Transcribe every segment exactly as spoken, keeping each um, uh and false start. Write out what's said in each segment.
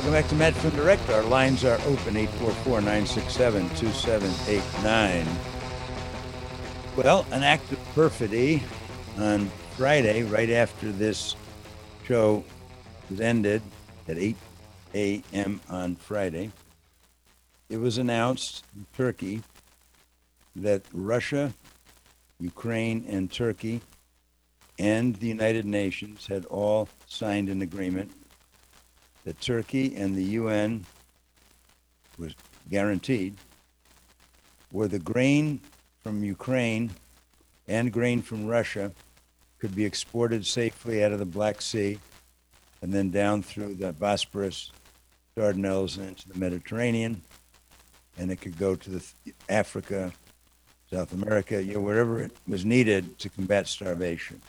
Welcome back to Matt from Direct. Our lines are open, eight four four, nine six seven, two seven eight nine. Well, an act of perfidy on Friday, right after this show was ended at eight a.m. on Friday. It was announced in Turkey that Russia, Ukraine, and Turkey and the United Nations had all signed an agreement that Turkey and the U N was guaranteed where the grain from Ukraine and grain from Russia could be exported safely out of the Black Sea and then down through the Bosporus, Dardanelles, and into the Mediterranean. And it could go to the Africa, South America, you know, wherever it was needed to combat starvation.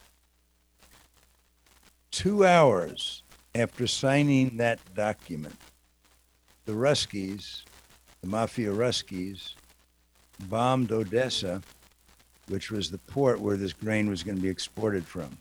Two hours after signing that document, the Ruskies, the Mafia Ruskies, bombed Odessa, which was the port where this grain was going to be exported from.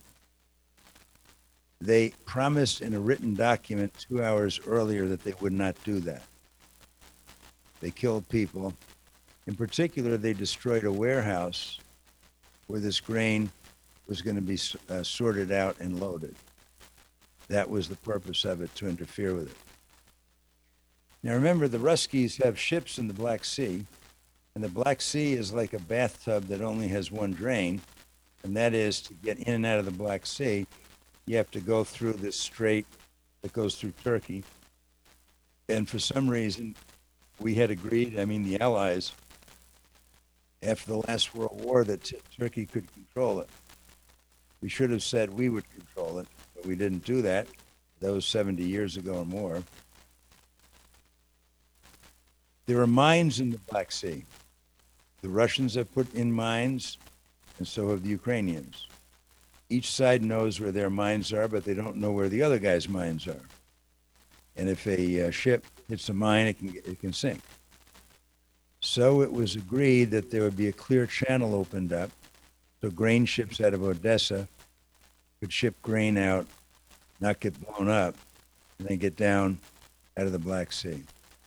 They promised in a written document two hours earlier that they would not do that. They killed people. In particular, they destroyed a warehouse where this grain was going to be uh, sorted out and loaded. That was the purpose of it, to interfere with it. Now remember, the Ruskies have ships in the Black Sea, and the Black Sea is like a bathtub that only has one drain, and that is to get in and out of the Black Sea, you have to go through this strait that goes through Turkey. And for some reason, we had agreed, I mean the Allies, after the last World War, that t- Turkey could control it. We should have said we would control it, but we didn't do that. That was seventy years ago or more. There are mines in the Black Sea. The Russians have put in mines, and so have the Ukrainians. Each side knows where their mines are, but they don't know where the other guy's mines are. And if a uh, ship hits a mine, it can it can sink. So it was agreed that there would be a clear channel opened up, so grain ships out of Odessa could ship grain out, not get blown up, and then get down out of the Black Sea.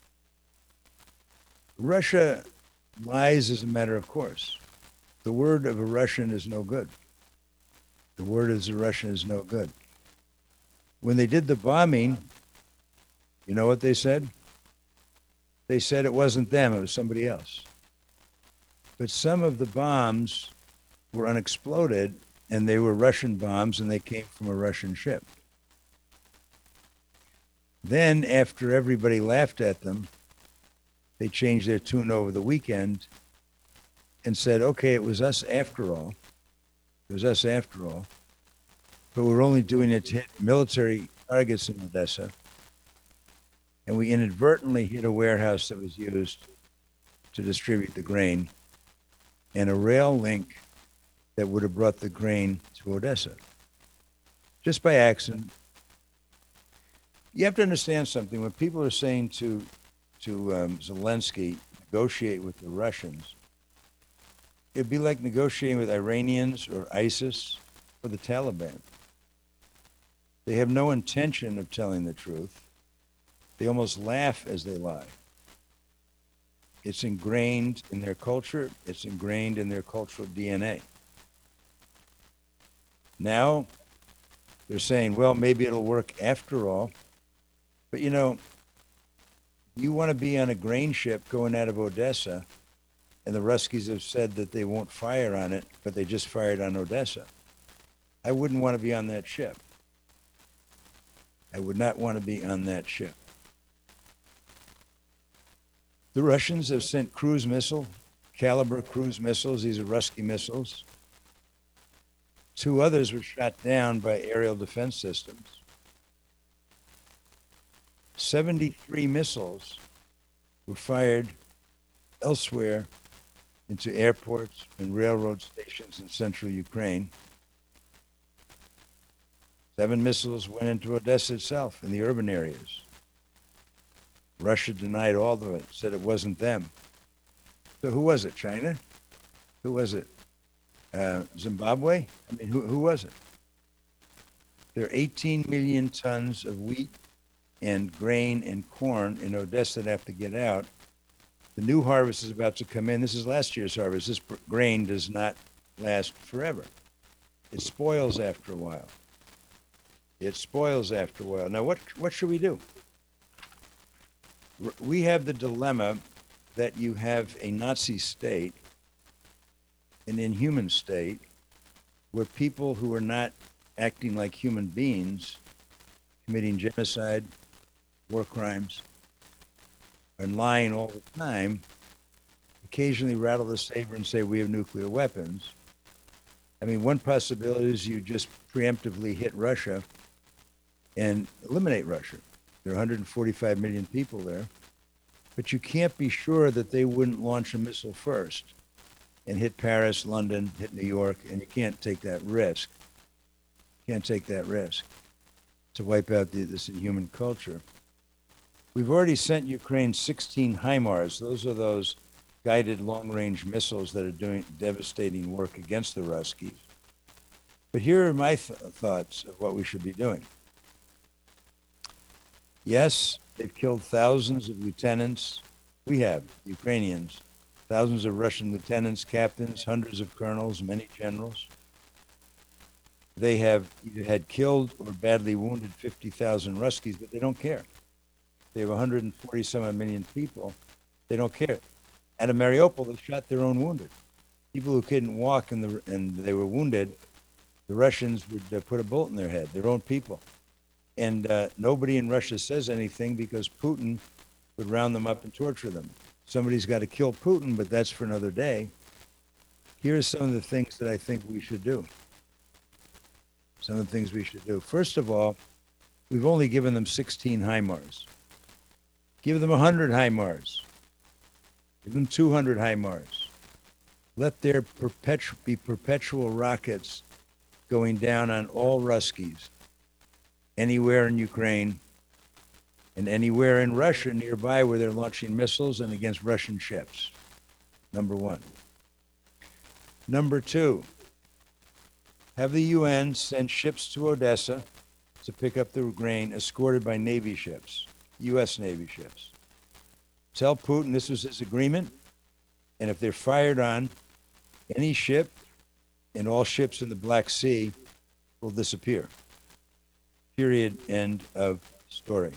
Russia lies as a matter of course. The word of a Russian is no good. The word of a Russian is no good. When they did the bombing, you know what they said? They said it wasn't them, it was somebody else. But some of the bombs were unexploded, and they were Russian bombs, and they came from a Russian ship. Then, after everybody laughed at them, they changed their tune over the weekend and said, okay, it was us after all. It was us after all. But we're only doing it to hit military targets in Odessa. And we inadvertently hit a warehouse that was used to distribute the grain and a rail link that would have brought the grain to Odessa. Just by accident. You have to understand something. When people are saying to, to um, Zelensky, negotiate with the Russians, it'd be like negotiating with Iranians or ISIS or the Taliban. They have no intention of telling the truth. They almost laugh as they lie. It's ingrained in their culture. It's ingrained in their cultural D N A. Now, they're saying, well, maybe it'll work after all. But, you know, you want to be on a grain ship going out of Odessa, and the Ruskies have said that they won't fire on it, but they just fired on Odessa. I wouldn't want to be on that ship. I would not want to be on that ship. The Russians have sent cruise missile, Caliber cruise missiles. These are Rusky missiles. Two others were shot down by aerial defense systems. seventy-three missiles were fired elsewhere into airports and railroad stations in central Ukraine. Seven missiles went into Odessa itself in the urban areas. Russia denied all of it, said it wasn't them. So who was it? China? Who was it? Uh, Zimbabwe? I mean, who, who was it? There are eighteen million tons of wheat and grain and corn in Odessa that have to get out. The new harvest is about to come in. This is last year's harvest. This grain does not last forever. It spoils after a while. It spoils after a while. Now, what, what should we do? We have the dilemma that you have a Nazi state, an inhuman state, where people who are not acting like human beings, committing genocide, war crimes, and lying all the time, occasionally rattle the saber and say, we have nuclear weapons. I mean, one possibility is you just preemptively hit Russia and eliminate Russia. There are one hundred forty-five million people there, but you can't be sure that they wouldn't launch a missile first and hit Paris, London, hit New York, and you can't take that risk. You can't take that risk to wipe out the, this inhuman culture. We've already sent Ukraine sixteen HIMARS. Those are those guided long-range missiles that are doing devastating work against the Ruskies. But here are my th- thoughts of what we should be doing. Yes, they've killed thousands of lieutenants. We have, Ukrainians, thousands of Russian lieutenants, captains, hundreds of colonels, many generals. They have either had killed or badly wounded fifty thousand Ruskies, but they don't care. They have one hundred forty some odd million people. They don't care. At Mariupol, they shot their own wounded. People who couldn't walk and, the, and they were wounded, the Russians would uh, put a bullet in their head, their own people. And uh, nobody in Russia says anything because Putin would round them up and torture them. Somebody's got to kill Putin, but that's for another day. Here are some of the things that I think we should do. Some of the things we should do. First of all, we've only given them sixteen HIMARS. Give them one hundred HIMARS. Give them two hundred HIMARS. Let there perpetu- be perpetual rockets going down on all Ruskies, anywhere in Ukraine and anywhere in Russia nearby where they're launching missiles and against Russian ships. Number one. Number two, have the U N send ships to Odessa to pick up the grain escorted by Navy ships, U S Navy ships. Tell Putin this was his agreement, and if they're fired on, any ship and all ships in the Black Sea will disappear. Period. End of story.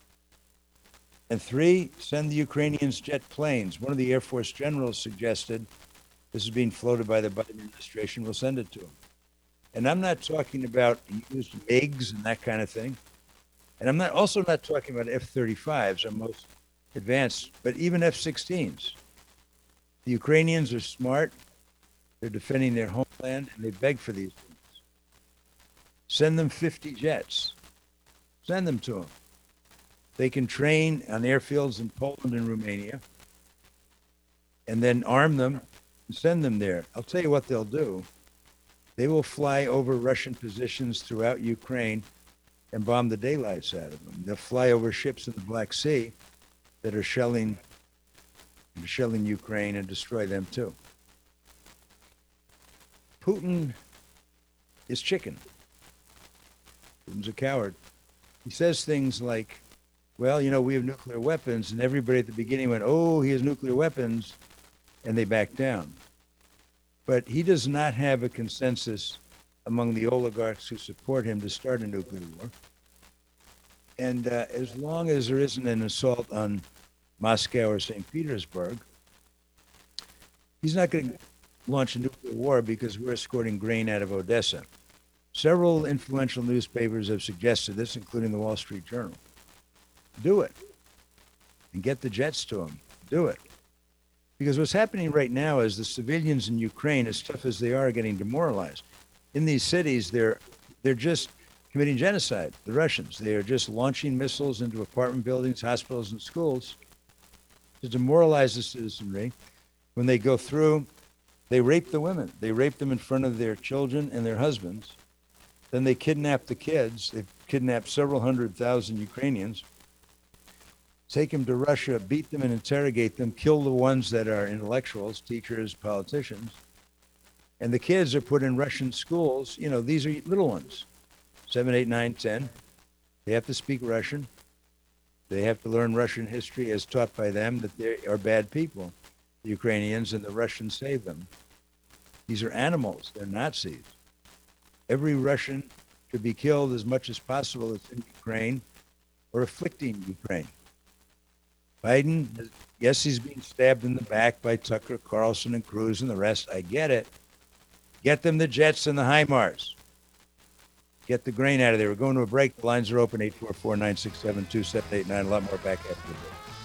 And three, send the Ukrainians jet planes. One of the Air Force generals suggested, this is being floated by the Biden administration, we'll send it to them. And I'm not talking about used MiGs and that kind of thing. And I'm not also not talking about F thirty-fives, our most advanced, but even F sixteens. The Ukrainians are smart. They're defending their homeland, and they beg for these things. Send them fifty jets. Send them to them. They can train on airfields in Poland and Romania, and then arm them and send them there. I'll tell you what they'll do. They will fly over Russian positions throughout Ukraine and bomb the daylights out of them. They'll fly over ships in the Black Sea that are shelling, shelling Ukraine and destroy them too. Putin is chicken. Putin's a coward. He says things like, well, you know, we have nuclear weapons, and everybody at the beginning went, oh, he has nuclear weapons, and they backed down. But he does not have a consensus among the oligarchs who support him to start a nuclear war. And uh, as long as there isn't an assault on Moscow or Saint Petersburg, he's not going to launch a nuclear war because we're escorting grain out of Odessa. Several influential newspapers have suggested this, including the Wall Street Journal. Do it. And get the jets to them. Do it. Because what's happening right now is the civilians in Ukraine, as tough as they are, are getting demoralized. In these cities, they're they're just committing genocide, the Russians. They are just launching missiles into apartment buildings, hospitals, and schools to demoralize the citizenry. When they go through, they rape the women. They rape them in front of their children and their husbands. Then they kidnap the kids. They've kidnapped several hundred thousand Ukrainians, take them to Russia, beat them and interrogate them, kill the ones that are intellectuals, teachers, politicians. And the kids are put in Russian schools. You know, these are little ones, seven, eight, nine, ten. They have to speak Russian. They have to learn Russian history as taught by them, that they are bad people, the Ukrainians, and the Russians save them. These are animals. They're Nazis. Every Russian should be killed as much as possible that's in Ukraine or afflicting Ukraine. Biden, yes, he's being stabbed in the back by Tucker Carlson and Cruz and the rest. I get it. Get them the jets and the HIMARS. Get the grain out of there. We're going to a break. The lines are open, eight four four, nine six seven, two seven eight nine. A lot more back after this.